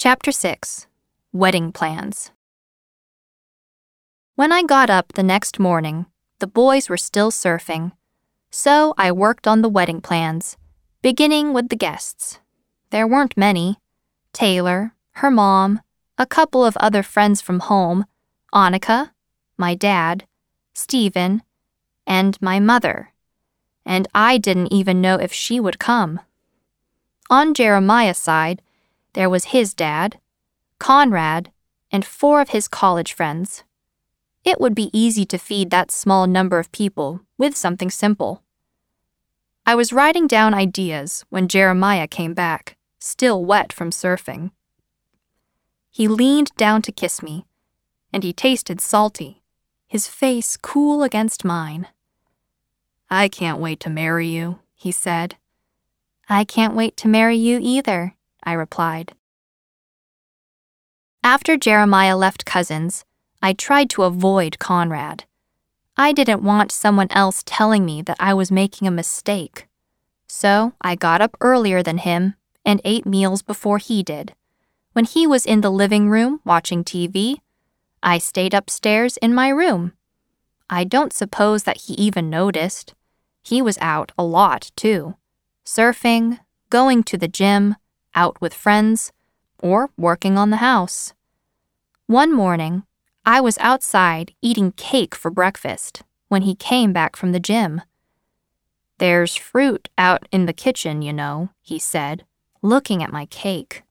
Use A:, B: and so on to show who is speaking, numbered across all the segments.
A: Chapter 6. Wedding Plans. When I got up the next morning, the boys were still surfing, so I worked on the wedding plans, beginning with the guests. There weren't many. Taylor, her mom, a couple of other friends from home, Annika, my dad, Stephen, and my mother. And I didn't even know if she would come. On Jeremiah's side, there was his dad, Conrad, and 4 of his college friends. It would be easy to feed that small number of people with something simple. I was writing down ideas when Jeremiah came back, still wet from surfing. He leaned down to kiss me, and he tasted salty, his face cool against mine. "I can't wait to marry you," he said. "I can't wait to marry you either," I replied. After Jeremiah left Cousins, I tried to avoid Conrad. I didn't want someone else telling me that I was making a mistake. So I got up earlier than him and ate meals before he did. When he was in the living room watching TV, I stayed upstairs in my room. I don't suppose that he even noticed. He was out a lot, too. Surfing, going to the gym, out with friends, or working on the house. One morning, I was outside eating cake for breakfast when he came back from the gym. "There's fruit out in the kitchen, you know," he said, looking at my cake.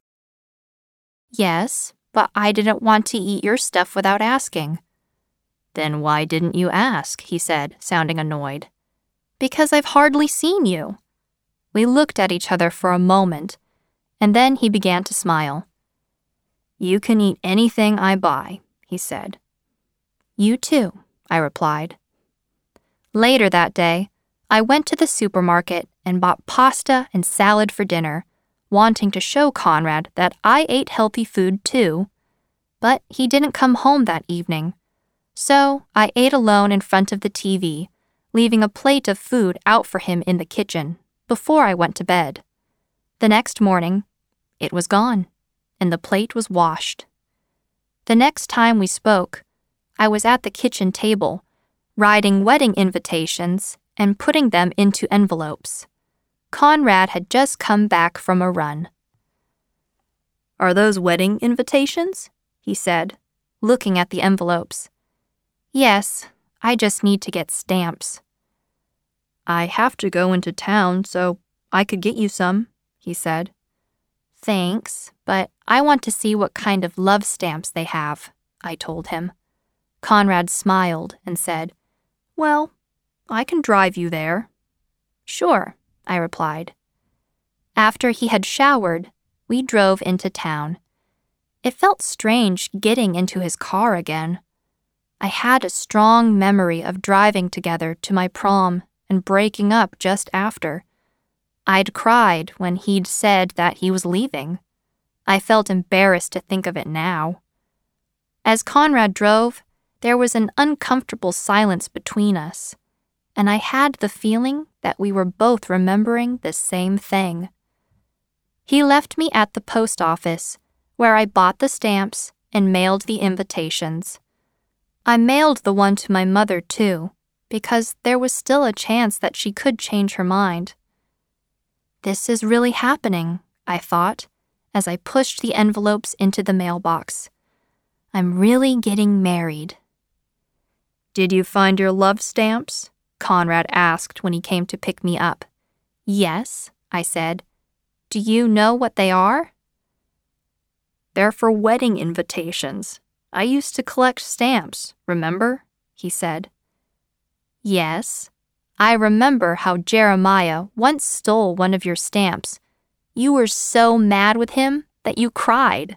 A: "Yes, but I didn't want to eat your stuff without asking." "Then why didn't you ask?" he said, sounding annoyed. "Because I've hardly seen you." We looked at each other for a moment, and then he began to smile. "You can eat anything I buy," he said. "You too," I replied. Later that day, I went to the supermarket and bought pasta and salad for dinner, wanting to show Conrad that I ate healthy food too. But he didn't come home that evening, so I ate alone in front of the TV, leaving a plate of food out for him in the kitchen before I went to bed. The next morning, it was gone, and the plate was washed. The next time we spoke, I was at the kitchen table, writing wedding invitations and putting them into envelopes. Conrad had just come back from a run. "Are those wedding invitations?" he said, looking at the envelopes. "Yes, I just need to get stamps." "I have to go into town, so I could get you some," he said. "Thanks, but I want to see what kind of love stamps they have," I told him. Conrad smiled and said, "Well, I can drive you there." "Sure," I replied. After he had showered, we drove into town. It felt strange getting into his car again. I had a strong memory of driving together to my prom and breaking up just after. I'd cried when he'd said that he was leaving. I felt embarrassed to think of it now. As Conrad drove, there was an uncomfortable silence between us, and I had the feeling that we were both remembering the same thing. He left me at the post office, where I bought the stamps and mailed the invitations. I mailed the one to my mother, too, because there was still a chance that she could change her mind. This is really happening, I thought, as I pushed the envelopes into the mailbox. I'm really getting married. "Did you find your love stamps?" Conrad asked when he came to pick me up. "Yes," I said. "Do you know what they are?" "They're for wedding invitations. I used to collect stamps, remember?" he said. "Yes. I remember how Jeremiah once stole one of your stamps. You were so mad with him that you cried."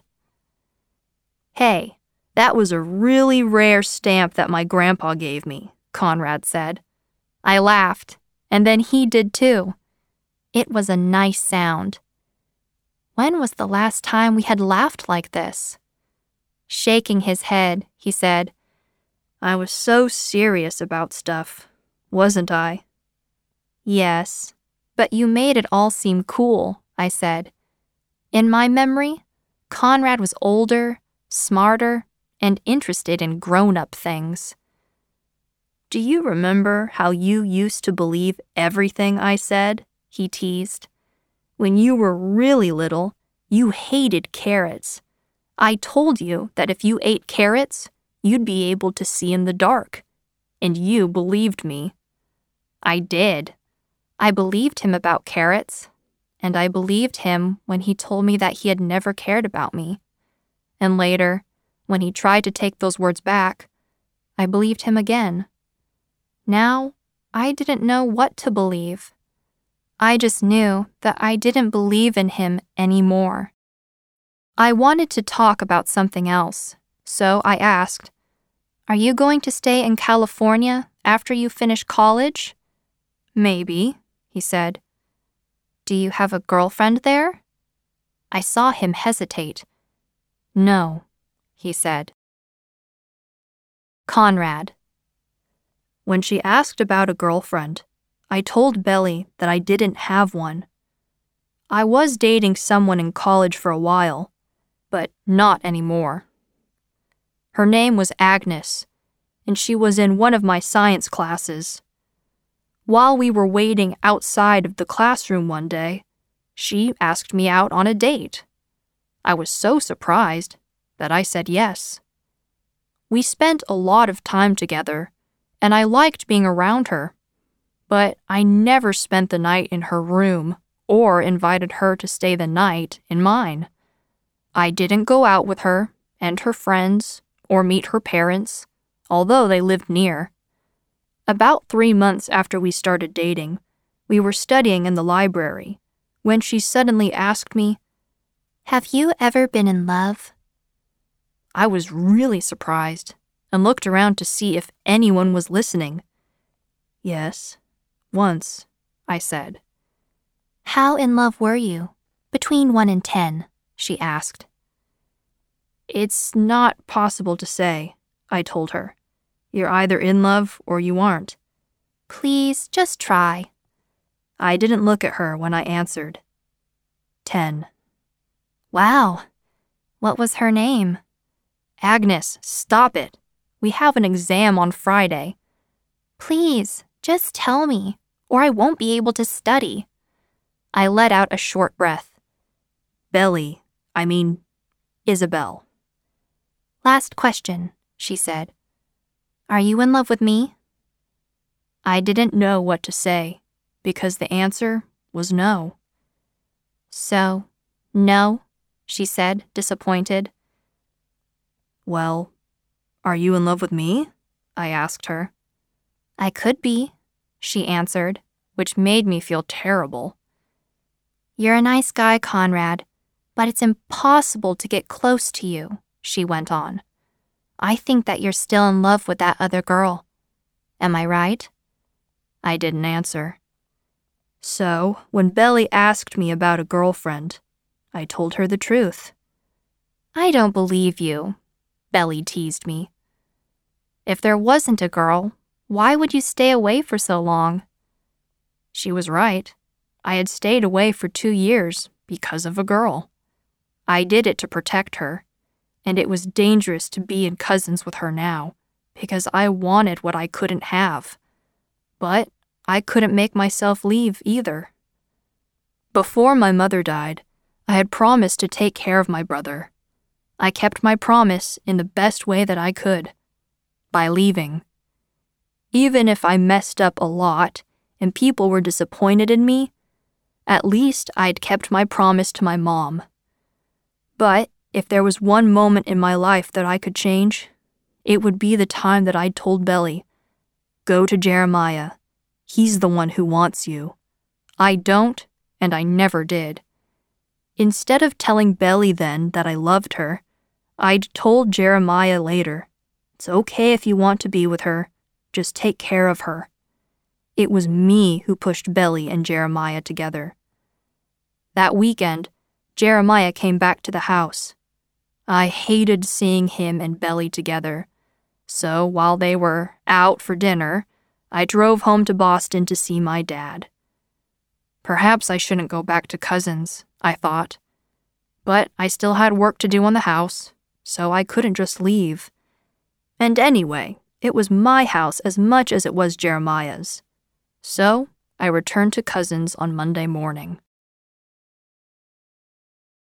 A: "Hey, that was a really rare stamp that my grandpa gave me," Conrad said. I laughed, and then he did too. It was a nice sound. When was the last time we had laughed like this? Shaking his head, he said, "I was so serious about stuff, wasn't I?" "Yes, but you made it all seem cool," I said. In my memory, Conrad was older, smarter, and interested in grown-up things. "Do you remember how you used to believe everything I said?" he teased. "When you were really little, you hated carrots. I told you that if you ate carrots, you'd be able to see in the dark. And you believed me." I did. I believed him about carrots, and I believed him when he told me that he had never cared about me. And later, when he tried to take those words back, I believed him again. Now, I didn't know what to believe. I just knew that I didn't believe in him anymore. I wanted to talk about something else, so I asked, "Are you going to stay in California after you finish college?" "Maybe," he said. "Do you have a girlfriend there?" I saw him hesitate. "No," he said. Conrad. When she asked about a girlfriend, I told Belly that I didn't have one. I was dating someone in college for a while, but not anymore. Her name was Agnes, and she was in one of my science classes. While we were waiting outside of the classroom one day, she asked me out on a date. I was so surprised that I said yes. We spent a lot of time together, and I liked being around her, but I never spent the night in her room or invited her to stay the night in mine. I didn't go out with her and her friends or meet her parents, although they lived near. About 3 months after we started dating, we were studying in the library when she suddenly asked me, "Have you ever been in love?" I was really surprised and looked around to see if anyone was listening. "Yes, once," I said. "How in love were you? Between 1 and 10, she asked. "It's not possible to say," I told her. "You're either in love or you aren't." "Please, just try." I didn't look at her when I answered. 10. "Wow. What was her name?" "Agnes, stop it. We have an exam on Friday." "Please, just tell me, or I won't be able to study." I let out a short breath. Isabel. "Last question," she said. "Are you in love with me?" I didn't know what to say, because the answer was no. "So, no," she said, disappointed. "Well, are you in love with me?" I asked her. "I could be," she answered, which made me feel terrible. "You're a nice guy, Conrad, but it's impossible to get close to you," she went on. "I think that you're still in love with that other girl. Am I right?" I didn't answer. So, when Belly asked me about a girlfriend, I told her the truth. "I don't believe you," Belly teased me. "If there wasn't a girl, why would you stay away for so long?" She was right. I had stayed away for 2 years because of a girl. I did it to protect her, and it was dangerous to be in cousins with her now, because I wanted what I couldn't have. But I couldn't make myself leave either. Before my mother died, I had promised to take care of my brother. I kept my promise in the best way that I could, by leaving. Even if I messed up a lot and people were disappointed in me, at least I'd kept my promise to my mom. But if there was one moment in my life that I could change, it would be the time that I'd told Belly, "Go to Jeremiah. He's the one who wants you." I don't, and I never did. Instead of telling Belly then that I loved her, I'd told Jeremiah later, "It's okay if you want to be with her, just take care of her." It was me who pushed Belly and Jeremiah together. That weekend, Jeremiah came back to the house. I hated seeing him and Belly together, so while they were out for dinner, I drove home to Boston to see my dad. Perhaps I shouldn't go back to cousins, I thought. But I still had work to do on the house, so I couldn't just leave. And anyway, it was my house as much as it was Jeremiah's. So I returned to Cousins on Monday morning.